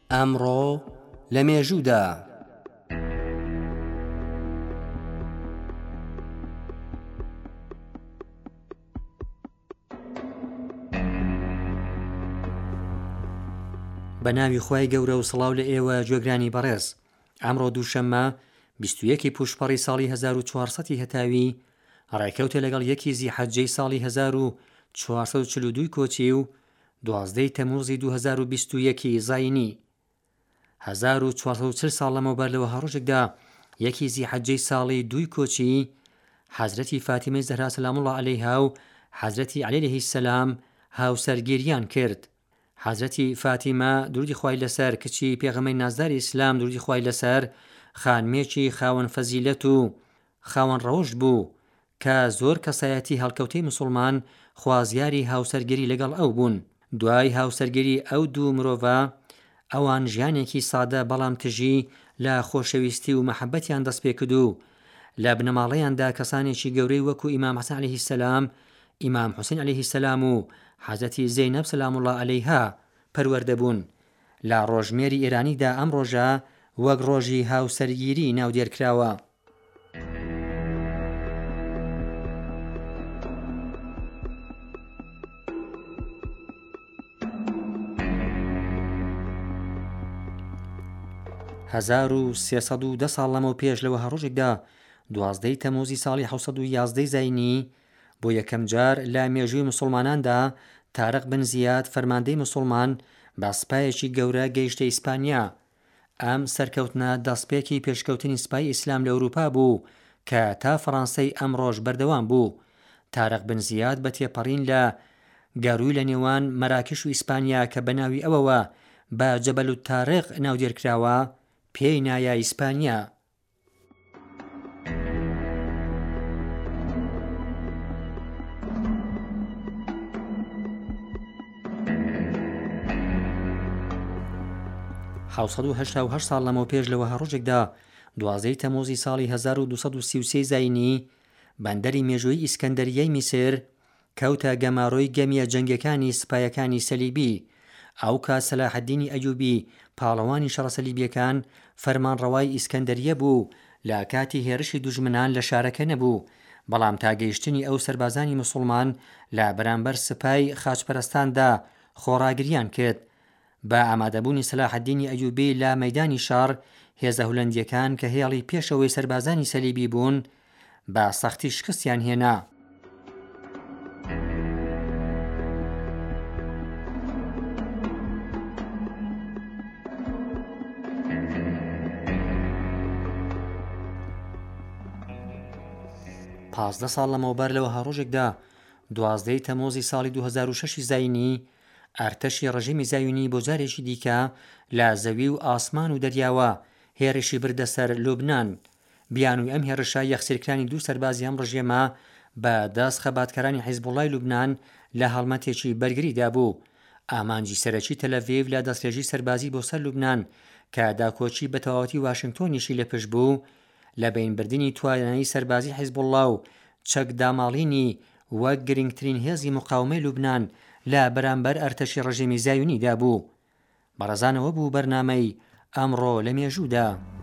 ئەمڕۆ لە مێژوودا بە ناوی خوای گەورە و سڵاو لە ئێوە گوێگرانی بەڕێز. ئەمڕۆ دووشەممە 21 پوشپەڕی ساڵی 1400 هەتاوی ڕێکەوتە لەگەڵ یەکی زیحەجەی ساڵی 1442 کۆچی و 12 تەمووزی 2021 زاینی. 1440 ساڵ لەمەوبەر لەوە هەڕۆژێکدا یەکی زیحەجەی ساڵی 2 کۆچی حەزرەتی فاتیمەی زەهرا سەلام الله عەلەیها و حەزرەتی عەلی عەلەیهی سەلام هاوسەرگیریان کرد. حەزرەتی فاتیمە درودی خوای لەسەر کچی پێغەمبەری نازداری ئیسلام درودی خوای لەسەر خانمێکی خاوەن فەزیلەت و خاوەن ڕەوشت بوو کە زۆر کەسایەتی هەڵکەوتەی موسڵمان خوازیاری هاوسەرگیری لەگەڵ ئەو بوون. دوای هاوسەرگیری ئەو دوو مرۆڤە ئەوان ژیانێکی سادە بەڵام تژی لە خۆشەویستی و مەحەبەتیان دەست پێ کرد و لە بنەماڵەیاندا کەسانێکی گەورەی وەکو ئیمام حەسەن عەلەیهی سەلام، ئیمام حوسێن عەلەیهی سەلام و حەزرەتی زەینەب سەلام الله عەلەیها پەروەردە بوون. لە ڕۆژمێری ئێرانیدا ئەم ڕۆژە وەک ڕۆژی هاوسەرگیری ناودێرکراوە. هەزار و 310 ساڵ لەمەو پێش لەوە هەڕۆژێکدا 12 تەمووزی ساڵی 711 زاینی بۆ یەکەم جار لە مێژووی موسڵماناندا تارق بن زیاد فەرماندەی موسڵمان بە سوپایەکی گەورە گەیشتە ئیسپانیا. ئەم سەرکەوتنە دەستپێکی پێشکەوتنی سوپای ئیسلام لە ئەوروپا بوو کە تا فەڕەنسەی ئەمڕۆژ بەردەوام بوو. تارق بن زیاد بە تێپەڕین لە گارووی لە نێوان مەراکش و ئیسپانیا کە بە ناوی ئەوەوە بە جەبەل التارق ناودێرکراوە پێی نایە ئیسپانیا. حوصد و 88 ساڵ لەمەوە پێش لەوە هەڕۆژێکدا 12 تەمووزی ساڵی 1233 زاینی بەندەری مێژووی ئیسکەندەریەی میسر کەوتە گەماڕۆی گەمیە جەنگەکانی سوپایەکانی سەلیبی. ئەو کات سەلاحەددینی ئەیوبی پاڵەوانی شەڕە سەلیبیەکان فەرمانڕەوای ئیسکەندەریە بوو. لە کاتی هێرشی دوژمنان لە شارەکە نەبوو، بەڵام تاگەیشتنی ئەو سەربازانی موسڵمان لە بەرامبەر سوپای خاچپەرستاندا خۆڕاگریان کرد. بە ئامادەبوونی سەلاحەددینی ئەیوبی لە مەیدانی شار هێزە هۆلەندیەکان کە هێڵی پێشەوەی سەربازانی سەلیبی بوون بە سەختی شکستیان هێنا. پازدە ساڵ لەمەوبەر لەوە هەڕۆژێکدا 12 تەمووزی ساڵی 2006 زاینی ئەرتەشی ڕژیمی زایونی بۆ جارێکی دیکە لە زەوی و ئاسمان و دەریاوە هێرشی بردە سەر لوبنان. بیانووی ئەم هێرشە یەخسیرکرانی دوو سەربازی ئەم ڕژێمە بە دەست خەباتکارانی حیزبوڵای لوبنان لە هەڵمەتێکی بەرگریدا بوو. ئامانجی سەرەکی تەلەڤیڤ لە دەستێژی سەربازی بۆ سەر لوبنان کە داکۆچی بە تەواوەتی واشنگتۆنیشی لەپشت بوو لە بینبردنی توانایی سەربازی حیزبوڵڵا و چەکداماڵینی وەک گرنگترین هێزی مقاومەی لوبنان لە بەرامبەر ئەرتەشی ڕژیمی زایونیدا بوو. بەڕێزانەوە بوو بەرنامەی ئەمڕۆ لە مێژوودا.